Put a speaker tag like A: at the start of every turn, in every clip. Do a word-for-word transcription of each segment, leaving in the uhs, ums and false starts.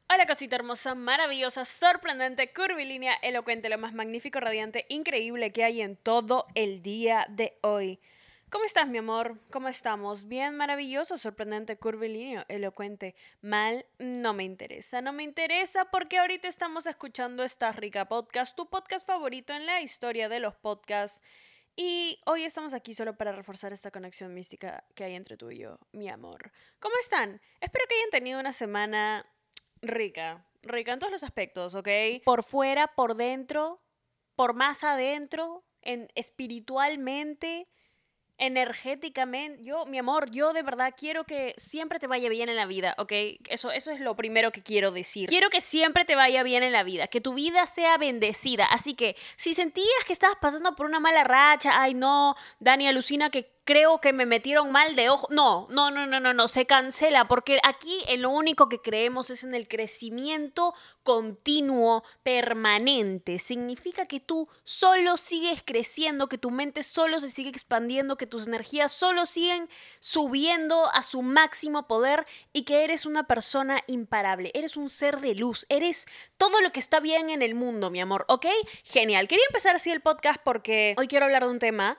A: Hola cosita hermosa, maravillosa, sorprendente, curvilínea, elocuente, lo más magnífico, radiante, increíble que hay en todo el día de hoy. ¿Cómo estás, mi amor? ¿Cómo estamos? Bien, maravilloso, sorprendente, curvilíneo, elocuente. Mal, no me interesa. No me interesa porque ahorita estamos escuchando esta rica podcast, tu podcast favorito en la historia de los podcasts. Y hoy estamos aquí solo para reforzar esta conexión mística que hay entre tú y yo, mi amor. ¿Cómo están? Espero que hayan tenido una semana rica, rica en todos los aspectos, ¿ok? Por fuera, por dentro, por más adentro, en espiritualmente, energéticamente. Yo, mi amor, yo de verdad quiero que siempre te vaya bien en la vida, ¿ok? Eso, eso es lo primero que quiero decir. Quiero que siempre te vaya bien en la vida, que tu vida sea bendecida. Así que si sentías que estabas pasando por una mala racha, ay no, Dani alucina que creo que me metieron mal de ojo. No, no, no, no, no, no, se cancela porque aquí en lo único que creemos es en el crecimiento continuo, permanente. Significa que tú solo sigues creciendo, que tu mente solo se sigue expandiendo, que tus energías solo siguen subiendo a su máximo poder y que eres una persona imparable, eres un ser de luz, eres todo lo que está bien en el mundo, mi amor, ¿ok? Genial. Quería empezar así el podcast porque hoy quiero hablar de un tema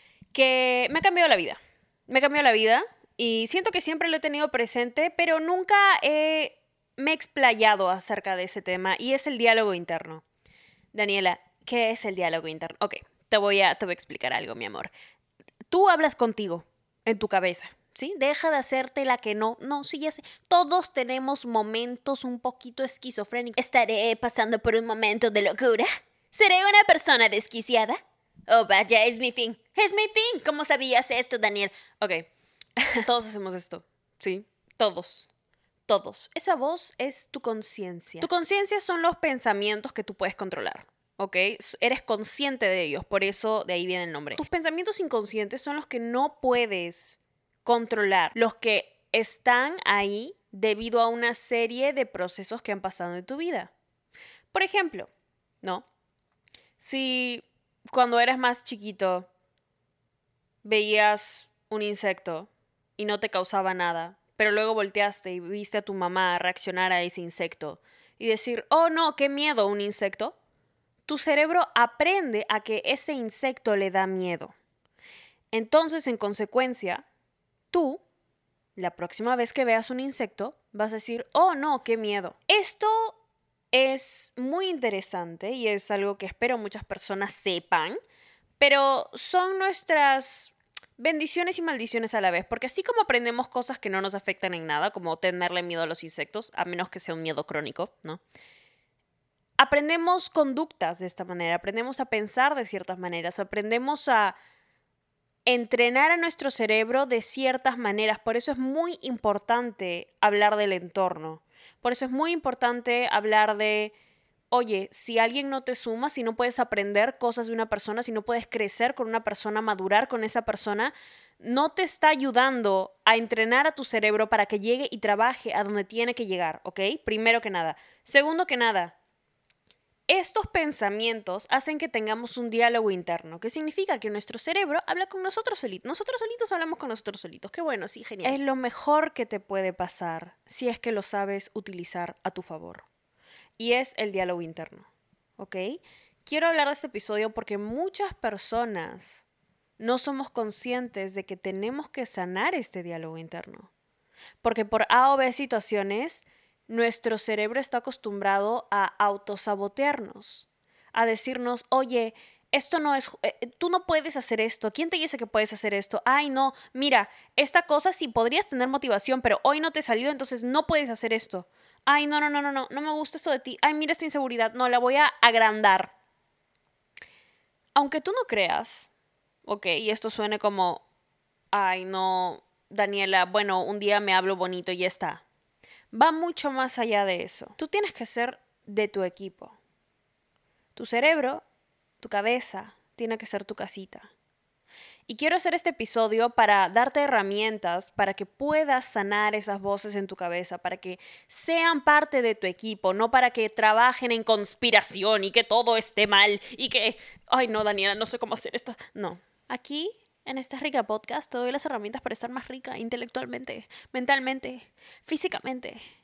A: que me ha cambiado la vida. Me ha cambiado la vida y siento que siempre lo he tenido presente, pero nunca he, me he explayado acerca de ese tema y es el diálogo interno. Daniela, ¿qué es el diálogo interno? Ok, te voy a, te voy a explicar algo, mi amor. Tú hablas contigo, en tu cabeza, ¿sí? Deja de hacerte la que no. No, sí, ya sé. Todos tenemos momentos un poquito esquizofrénicos. ¿Estaré pasando por un momento de locura? ¿Seré una persona desquiciada? Oh, vaya, es mi fin. Es mi fin. ¿Cómo sabías esto, Daniel? Ok. Todos hacemos esto. Sí. Todos. Todos. Esa voz es tu conciencia. Tu conciencia son los pensamientos que tú puedes controlar. ¿Ok? Eres consciente de ellos. Por eso de ahí viene el nombre. Tus pensamientos inconscientes son los que no puedes controlar. Los que están ahí debido a una serie de procesos que han pasado en tu vida. Por ejemplo, ¿no? Si cuando eras más chiquito veías un insecto y no te causaba nada, pero luego volteaste y viste a tu mamá reaccionar a ese insecto y decir, oh no, qué miedo un insecto, tu cerebro aprende a que ese insecto le da miedo. Entonces, en consecuencia, tú, la próxima vez que veas un insecto, vas a decir, oh no, qué miedo. Esto es muy interesante y es algo que espero muchas personas sepan, pero son nuestras bendiciones y maldiciones a la vez, porque así como aprendemos cosas que no nos afectan en nada, como tenerle miedo a los insectos, a menos que sea un miedo crónico, ¿no? Aprendemos conductas de esta manera, aprendemos a pensar de ciertas maneras, aprendemos a entrenar a nuestro cerebro de ciertas maneras. Por eso es muy importante hablar del entorno. Por eso es muy importante hablar de, oye, si alguien no te suma, si no puedes aprender cosas de una persona, si no puedes crecer con una persona, madurar con esa persona, no te está ayudando a entrenar a tu cerebro para que llegue y trabaje a donde tiene que llegar, ¿ok? Primero que nada. Segundo que nada, estos pensamientos hacen que tengamos un diálogo interno, que significa que nuestro cerebro habla con nosotros solitos. Nosotros solitos hablamos con nosotros solitos. Qué bueno, sí, genial. Es lo mejor que te puede pasar si es que lo sabes utilizar a tu favor. Y es el diálogo interno, ¿ok? Quiero hablar de este episodio porque muchas personas no somos conscientes de que tenemos que sanar este diálogo interno. Porque por A o B situaciones, nuestro cerebro está acostumbrado a autosabotearnos, a decirnos, oye, esto no es, eh, tú no puedes hacer esto, ¿quién te dice que puedes hacer esto? Ay, no, mira, esta cosa sí podrías tener motivación, pero hoy no te salió, entonces no puedes hacer esto. Ay, no, no, no, no, no, no me gusta esto de ti. Ay, mira esta inseguridad, no, la voy a agrandar. Aunque tú no creas, ok, y esto suene como, ay, no, Daniela, bueno, un día me hablo bonito y ya está. Va mucho más allá de eso. Tú tienes que ser de tu equipo. Tu cerebro, tu cabeza, tiene que ser tu casita. Y quiero hacer este episodio para darte herramientas para que puedas sanar esas voces en tu cabeza, para que sean parte de tu equipo, no para que trabajen en conspiración y que todo esté mal y que, ay no, Daniela, no sé cómo hacer esto. No, aquí en esta rica podcast te doy las herramientas para estar más rica intelectualmente, mentalmente, físicamente,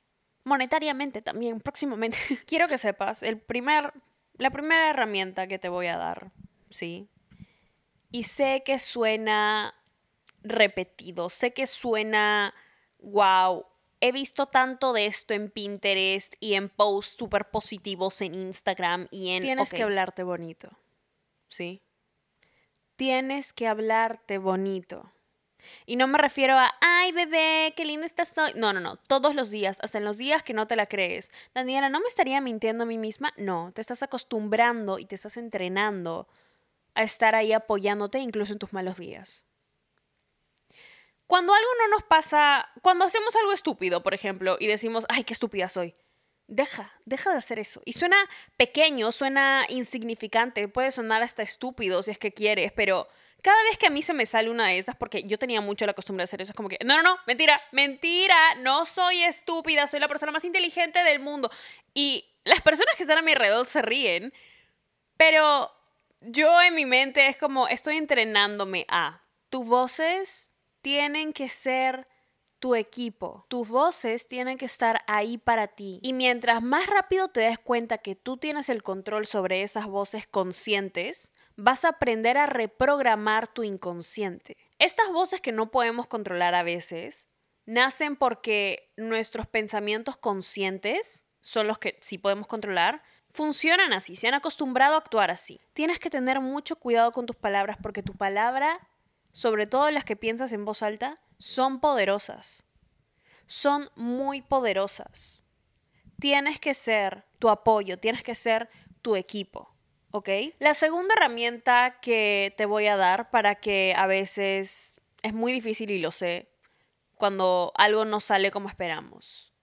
A: monetariamente también, próximamente. Quiero que sepas, el primer, la primera herramienta que te voy a dar, ¿sí? Y sé que suena repetido, sé que suena, wow, he visto tanto de esto en Pinterest y en posts súper positivos en Instagram y en... Tienes okay. que hablarte bonito, ¿sí? Tienes que hablarte bonito. Y no me refiero a, ay, bebé, qué linda estás hoy. No, no, no. Todos los días, hasta en los días que no te la crees. Daniela, ¿no me estaría mintiendo a mí misma? No, te estás acostumbrando y te estás entrenando a estar ahí apoyándote incluso en tus malos días. Cuando algo no nos pasa, cuando hacemos algo estúpido, por ejemplo, y decimos, ay, qué estúpida soy. Deja, deja de hacer eso. Y suena pequeño, suena insignificante, puede sonar hasta estúpido si es que quieres, pero... Cada vez que a mí se me sale una de esas, porque yo tenía mucho la costumbre de hacer eso, es como que, no, no, no, mentira, mentira, no soy estúpida, soy la persona más inteligente del mundo. Y las personas que están a mi alrededor se ríen, pero yo en mi mente es como, estoy entrenándome a, tus voces tienen que ser tu equipo, tus voces tienen que estar ahí para ti. Y mientras más rápido te des cuenta que tú tienes el control sobre esas voces conscientes, vas a aprender a reprogramar tu inconsciente. Estas voces que no podemos controlar a veces nacen porque nuestros pensamientos conscientes son los que sí podemos controlar. Funcionan así, se han acostumbrado a actuar así. Tienes que tener mucho cuidado con tus palabras porque tu palabra, sobre todo las que piensas en voz alta, son poderosas. Son muy poderosas. Tienes que ser tu apoyo, tienes que ser tu equipo. ¿Ok? La segunda herramienta que te voy a dar para que a veces es muy difícil y lo sé, cuando algo no sale como esperamos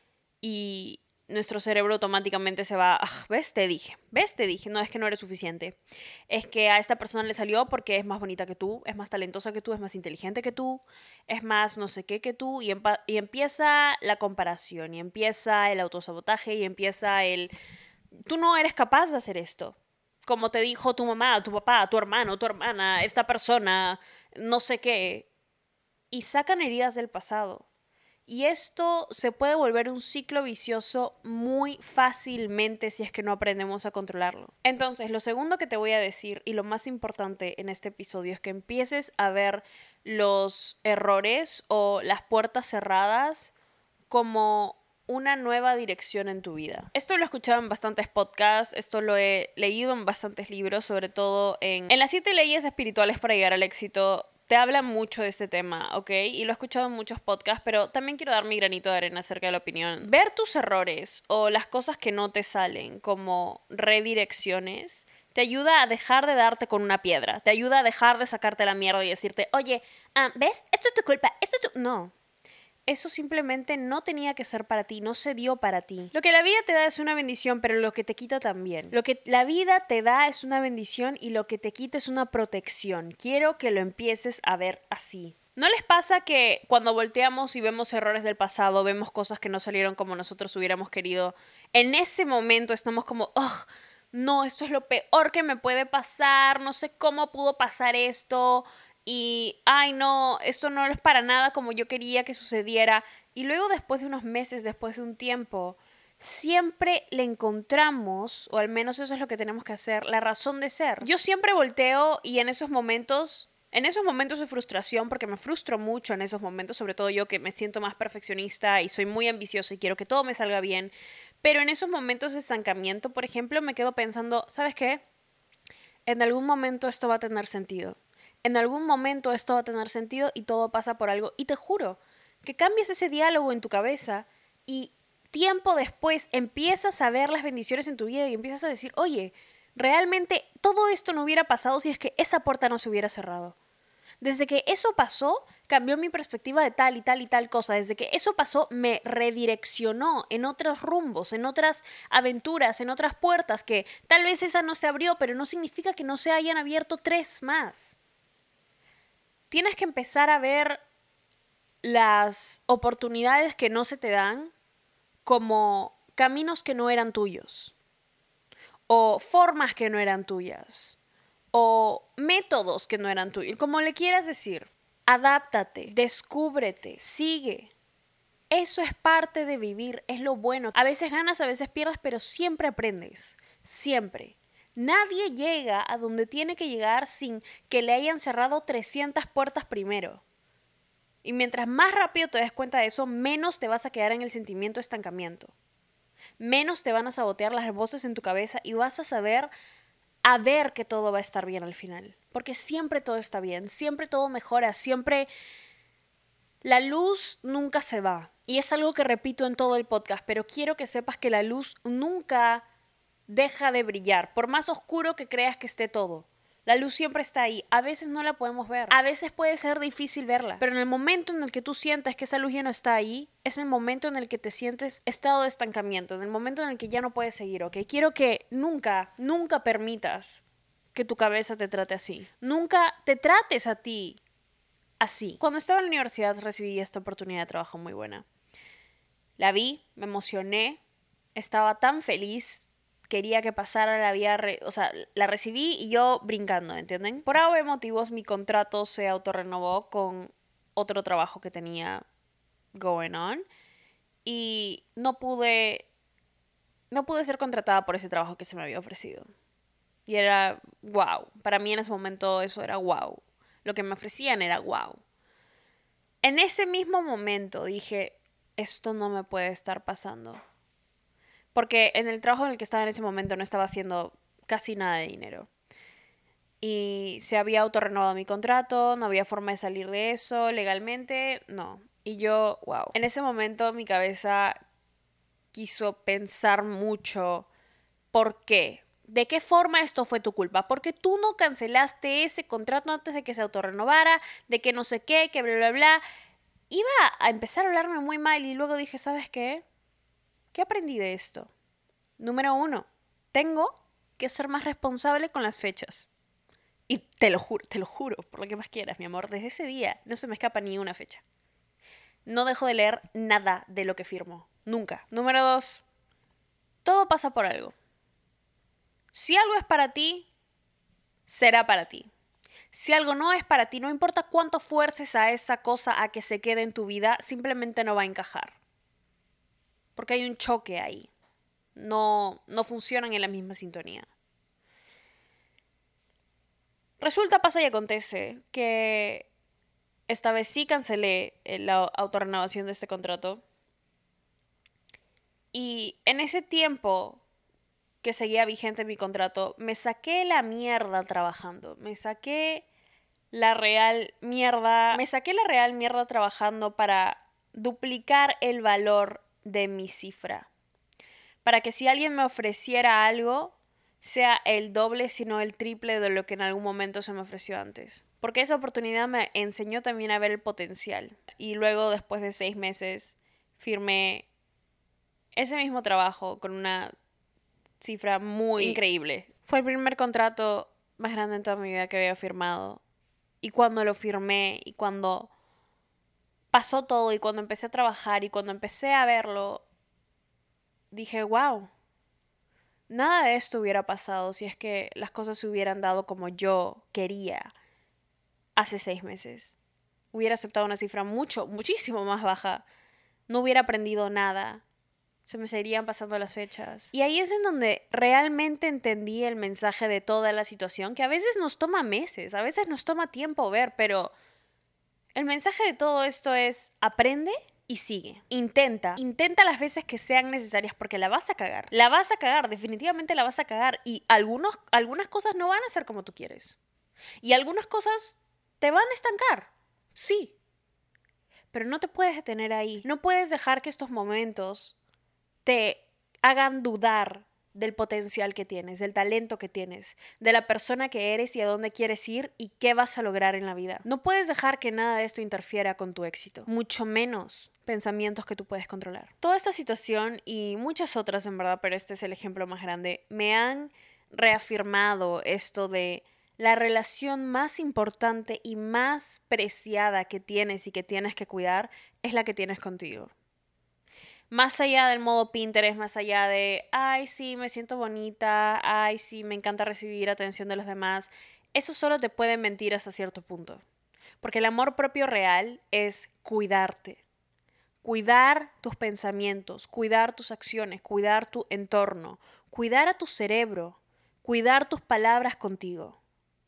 A: y nuestro cerebro automáticamente se va, ah, ¿ves? Te dije, ¿ves? Te dije, no es que no eres suficiente. Es que a esta persona le salió porque es más bonita que tú, es más talentosa que tú, es más inteligente que tú, es más no sé qué que tú y, empa- y empieza la comparación y empieza el autosabotaje y empieza el, tú no eres capaz de hacer esto. Como te dijo tu mamá, tu papá, tu hermano, tu hermana, esta persona, no sé qué. Y sacan heridas del pasado. Y esto se puede volver un ciclo vicioso muy fácilmente si es que no aprendemos a controlarlo. Entonces, lo segundo que te voy a decir y lo más importante en este episodio es que empieces a ver los errores o las puertas cerradas como una nueva dirección en tu vida. Esto lo he escuchado en bastantes podcasts, esto lo he leído en bastantes libros, sobre todo en, en las siete leyes espirituales para llegar al éxito. Te habla mucho de este tema, ¿ok? Y lo he escuchado en muchos podcasts, pero también quiero dar mi granito de arena acerca de la opinión. Ver tus errores o las cosas que no te salen como redirecciones te ayuda a dejar de darte con una piedra, te ayuda a dejar de sacarte la mierda y decirte, oye, ah, ¿ves? Esto es tu culpa, esto es tu... No. Eso simplemente no tenía que ser para ti, no se dio para ti. Lo que la vida te da es una bendición, pero lo que te quita también. Lo que la vida te da es una bendición y lo que te quita es una protección. Quiero que lo empieces a ver así. ¿No les pasa que cuando volteamos y vemos errores del pasado, vemos cosas que no salieron como nosotros hubiéramos querido? En ese momento estamos como, ¡oh! No, esto es lo peor que me puede pasar, no sé cómo pudo pasar esto... Y, ay no, esto no es para nada como yo quería que sucediera. Y luego después de unos meses, después de un tiempo, siempre le encontramos, o al menos eso es lo que tenemos que hacer, la razón de ser. Yo siempre volteo y en esos momentos, en esos momentos de frustración, porque me frustro mucho en esos momentos, sobre todo yo que me siento más perfeccionista y soy muy ambiciosa y quiero que todo me salga bien, pero en esos momentos de estancamiento, por ejemplo, me quedo pensando, ¿sabes qué? En algún momento esto va a tener sentido. En algún momento esto va a tener sentido y todo pasa por algo. Y te juro que cambias ese diálogo en tu cabeza y tiempo después empiezas a ver las bendiciones en tu vida y empiezas a decir, oye, realmente todo esto no hubiera pasado si es que esa puerta no se hubiera cerrado. Desde que eso pasó, cambió mi perspectiva de tal y tal y tal cosa. Desde que eso pasó, me redireccionó en otros rumbos, en otras aventuras, en otras puertas que tal vez esa no se abrió, pero no significa que no se hayan abierto tres más. Tienes que empezar a ver las oportunidades que no se te dan como caminos que no eran tuyos, o formas que no eran tuyas, o métodos que no eran tuyos, como le quieras decir. Adáptate, descúbrete, sigue. Eso es parte de vivir, es lo bueno. A veces ganas, a veces pierdes, pero siempre aprendes. Siempre. Nadie llega a donde tiene que llegar sin que le hayan cerrado trescientas puertas primero. Y mientras más rápido te des cuenta de eso, menos te vas a quedar en el sentimiento de estancamiento. Menos te van a sabotear las voces en tu cabeza y vas a saber a ver que todo va a estar bien al final. Porque siempre todo está bien, siempre todo mejora, siempre la luz nunca se va. Y es algo que repito en todo el podcast, pero quiero que sepas que la luz nunca deja de brillar, por más oscuro que creas que esté todo. La luz siempre está ahí. A veces no la podemos ver. A veces puede ser difícil verla. Pero en el momento en el que tú sientas que esa luz ya no está ahí, es el momento en el que te sientes estado de estancamiento, en el momento en el que ya no puedes seguir, ¿ok? Quiero que nunca, nunca permitas que tu cabeza te trate así. Nunca te trates a ti así. Cuando estaba en la universidad recibí esta oportunidad de trabajo muy buena. La vi, me emocioné, estaba tan feliz. Quería que pasara, la había, re, o sea, la recibí y yo brincando, ¿entienden? Por algo de motivos mi contrato se autorrenovó con otro trabajo que tenía going on y no pude, no pude ser contratada por ese trabajo que se me había ofrecido. Y era wow, para mí en ese momento eso era wow. Lo que me ofrecían era wow. En ese mismo momento dije, esto no me puede estar pasando. Porque en el trabajo en el que estaba en ese momento no estaba haciendo casi nada de dinero. Y se había autorrenovado mi contrato, no había forma de salir de eso legalmente, no. Y yo, wow. En ese momento mi cabeza quiso pensar mucho, ¿por qué? ¿De qué forma esto fue tu culpa? Porque tú no cancelaste ese contrato antes de que se autorrenovara, de que no sé qué, que bla, bla, bla. Iba a empezar a hablarme muy mal y luego dije, ¿sabes qué? ¿Qué aprendí de esto? Número uno, tengo que ser más responsable con las fechas. Y te lo juro, te lo juro, por lo que más quieras, mi amor, desde ese día no se me escapa ni una fecha. No dejo de leer nada de lo que firmo, nunca. Número dos, todo pasa por algo. Si algo es para ti, será para ti. Si algo no es para ti, no importa cuánto fuerces a esa cosa a que se quede en tu vida, simplemente no va a encajar. Porque hay un choque ahí. No, no funcionan en la misma sintonía. Resulta, pasa y acontece que esta vez sí cancelé la autorrenovación de este contrato. Y en ese tiempo que seguía vigente mi contrato, me saqué la mierda trabajando. Me saqué la real mierda. Me saqué la real mierda trabajando para duplicar el valor de mi cifra. Para que si alguien me ofreciera algo, sea el doble, sino el triple de lo que en algún momento se me ofreció antes. Porque esa oportunidad me enseñó también a ver el potencial. Y luego, después de seis meses, firmé ese mismo trabajo con una cifra muy increíble. Fue el primer contrato más grande en toda mi vida que había firmado. Y cuando lo firmé, y cuando pasó todo, y cuando empecé a trabajar, y cuando empecé a verlo, dije, wow. Nada de esto hubiera pasado si es que las cosas se hubieran dado como yo quería hace seis meses. Hubiera aceptado una cifra mucho, muchísimo más baja. No hubiera aprendido nada. Se me seguirían pasando las fechas. Y ahí es en donde realmente entendí el mensaje de toda la situación, que a veces nos toma meses, a veces nos toma tiempo ver, pero el mensaje de todo esto es: aprende y sigue. Intenta. Intenta las veces que sean necesarias porque la vas a cagar. La vas a cagar, definitivamente la vas a cagar. Y algunos, algunas cosas no van a ser como tú quieres. Y algunas cosas te van a estancar. Sí. Pero no te puedes detener ahí. No puedes dejar que estos momentos te hagan dudar del potencial que tienes, del talento que tienes, de la persona que eres y a dónde quieres ir y qué vas a lograr en la vida. No puedes dejar que nada de esto interfiera con tu éxito, mucho menos pensamientos que tú puedes controlar. Toda esta situación y muchas otras en verdad, pero este es el ejemplo más grande, me han reafirmado esto de la relación más importante y más preciada que tienes y que tienes que cuidar es la que tienes contigo. Más allá del modo Pinterest, más allá de, ay, sí, me siento bonita, ay, sí, me encanta recibir atención de los demás, eso solo te puede mentir hasta cierto punto. Porque el amor propio real es cuidarte. cuidar tus pensamientos, cuidar tus acciones, cuidar tu entorno, cuidar a tu cerebro, cuidar tus palabras contigo.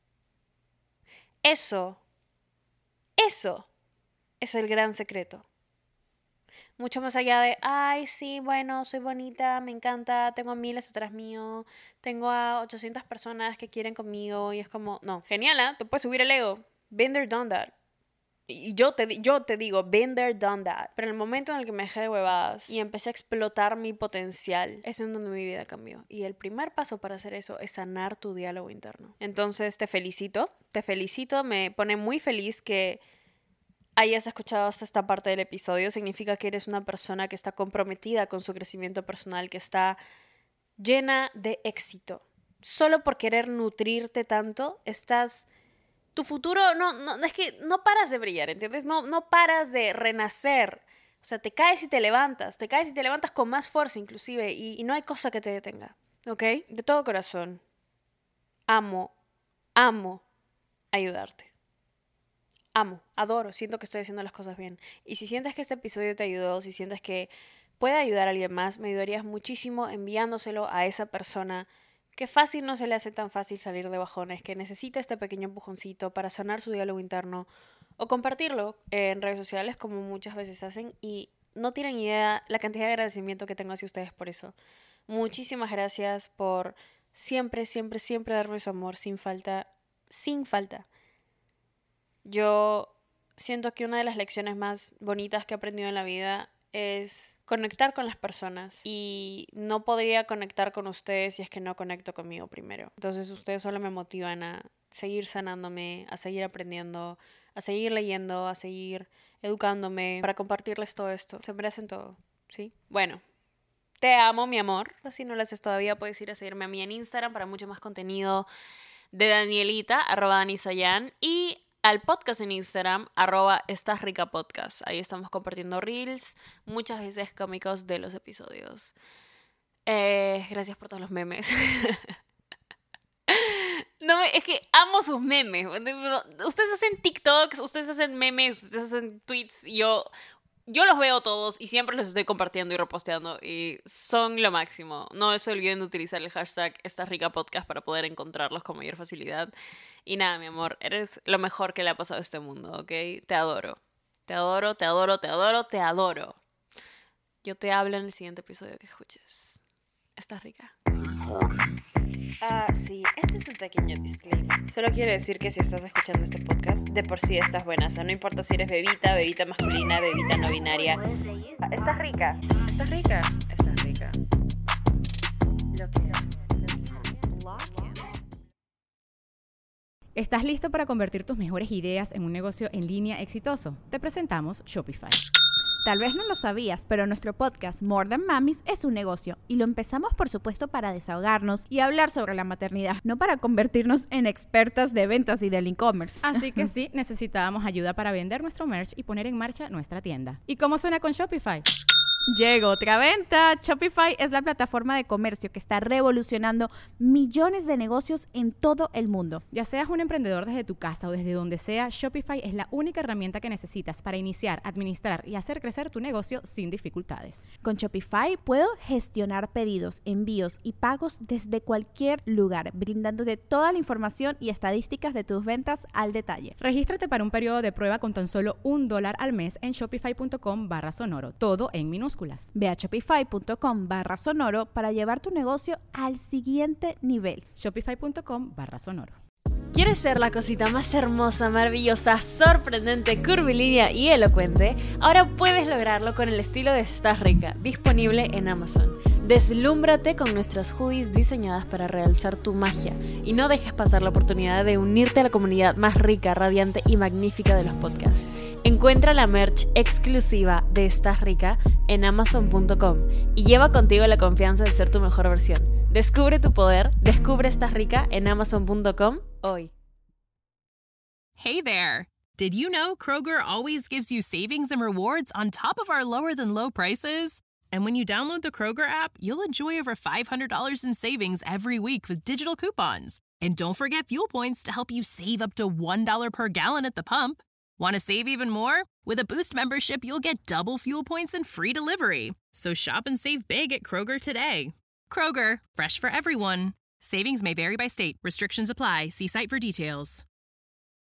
A: Eso, eso es el gran secreto. Mucho más allá de, ay, sí, bueno, soy bonita, me encanta, tengo miles atrás mío, tengo a ochocientas personas que quieren conmigo y es como, no, genial, ¿eh? Te puedes subir el ego. Been there, done that. Y yo te, yo te digo, been there, done that. Pero en el momento en el que me dejé de huevadas y empecé a explotar mi potencial, es en donde mi vida cambió. Y el primer paso para hacer eso es sanar tu diálogo interno. Entonces te felicito, te felicito, me pone muy feliz que hayas escuchado hasta esta parte del episodio. Significa que eres una persona que está comprometida con su crecimiento personal, que está llena de éxito. Solo por querer nutrirte tanto, estás... Tu futuro, no, no, es que no paras de brillar, ¿entiendes? No, no paras de renacer. O sea, te caes y te levantas, te caes y te levantas con más fuerza inclusive, y, y no hay cosa que te detenga, ¿ok? De todo corazón, amo, amo ayudarte. Amo, adoro, siento que estoy haciendo las cosas bien. Y si sientes que este episodio te ayudó, si sientes que puede ayudar a alguien más, me ayudarías muchísimo enviándoselo a esa persona que fácil no se le hace tan fácil salir de bajones, que necesita este pequeño empujoncito para sanar su diálogo interno, o compartirlo en redes sociales como muchas veces hacen, y no tienen idea la cantidad de agradecimiento que tengo hacia ustedes por eso. Muchísimas gracias por siempre, siempre, siempre darme su amor sin falta, sin falta. Yo siento que una de las lecciones más bonitas que he aprendido en la vida es conectar con las personas, y no podría conectar con ustedes si es que no conecto conmigo primero. Entonces ustedes solo me motivan a seguir sanándome, a seguir aprendiendo, a seguir leyendo, a seguir educándome, para compartirles todo esto. Se merecen todo, ¿sí? Bueno, te amo, mi amor. Si no lo haces todavía, puedes ir a seguirme a mí en Instagram para mucho más contenido de Danielita, arroba Danisayan, y al podcast en Instagram, arroba Estás Rica Podcast. Ahí estamos compartiendo reels, muchas veces cómicos de los episodios. Eh, gracias por todos los memes. No, es que amo sus memes. Ustedes hacen TikToks, ustedes hacen memes, ustedes hacen tweets, y yo... Yo los veo todos y siempre los estoy compartiendo y reposteando, y son lo máximo. No se olviden de utilizar el hashtag Estás Rica Podcast para poder encontrarlos con mayor facilidad. Y nada, mi amor, eres lo mejor que le ha pasado a este mundo, ¿ok? Te adoro. Te adoro, te adoro, te adoro, te adoro. Yo te hablo en el siguiente episodio que escuches. Estás rica. Ah, sí, este es un pequeño disclaimer. Solo quiero decir que si estás escuchando este podcast, de por sí estás buena. O sea, no importa si eres bebita, bebita masculina, bebita no binaria. Ah, estás rica. Estás rica. Estás rica. Lo que...
B: ¿Estás listo para convertir tus mejores ideas en un negocio en línea exitoso? Te presentamos Shopify.
C: Tal vez no lo sabías, pero nuestro podcast More Than Mamis es un negocio, y lo empezamos por supuesto para desahogarnos y hablar sobre la maternidad, no para convertirnos en expertas de ventas y del e-commerce.
B: Así que sí, necesitábamos ayuda para vender nuestro merch y poner en marcha nuestra tienda. ¿Y cómo suena con Shopify?
C: Llegó otra venta. Shopify es la plataforma de comercio que está revolucionando millones de negocios en todo el mundo.
B: Ya seas un emprendedor desde tu casa o desde donde sea, Shopify es la única herramienta que necesitas para iniciar, administrar y hacer crecer tu negocio sin dificultades.
C: Con Shopify puedo gestionar pedidos, envíos y pagos desde cualquier lugar, brindándote toda la información y estadísticas de tus ventas al detalle.
B: Regístrate para un periodo de prueba con tan solo un dólar al mes en shopify.com barra sonoro, todo en minúsculas.
C: Ve a shopify.com barra sonoro para llevar tu negocio al siguiente nivel.
B: Shopify.com barra sonoro.
A: ¿Quieres ser la cosita más hermosa, maravillosa, sorprendente, curvilínea y elocuente? Ahora puedes lograrlo con el estilo de Estás Rica, disponible en Amazon. Deslúmbrate con nuestras hoodies diseñadas para realzar tu magia, y no dejes pasar la oportunidad de unirte a la comunidad más rica, radiante y magnífica de los podcasts. Encuentra la merch exclusiva de Estás Rica en amazon punto com y lleva contigo la confianza de ser tu mejor versión. Descubre tu poder, descubre Estás Rica en amazon punto com hoy.
D: Hey there! Did you know Kroger always gives you savings and rewards on top of our lower than low prices? And when you download the Kroger app, you'll enjoy over five hundred dollars in savings every week with digital coupons. And don't forget fuel points to help you save up to one dollar per gallon at the pump. Want to save even more? With a Boost membership, you'll get double fuel points and free delivery. So shop and save big at Kroger today. Kroger, fresh for everyone. Savings may vary by state. Restrictions apply. See site for details.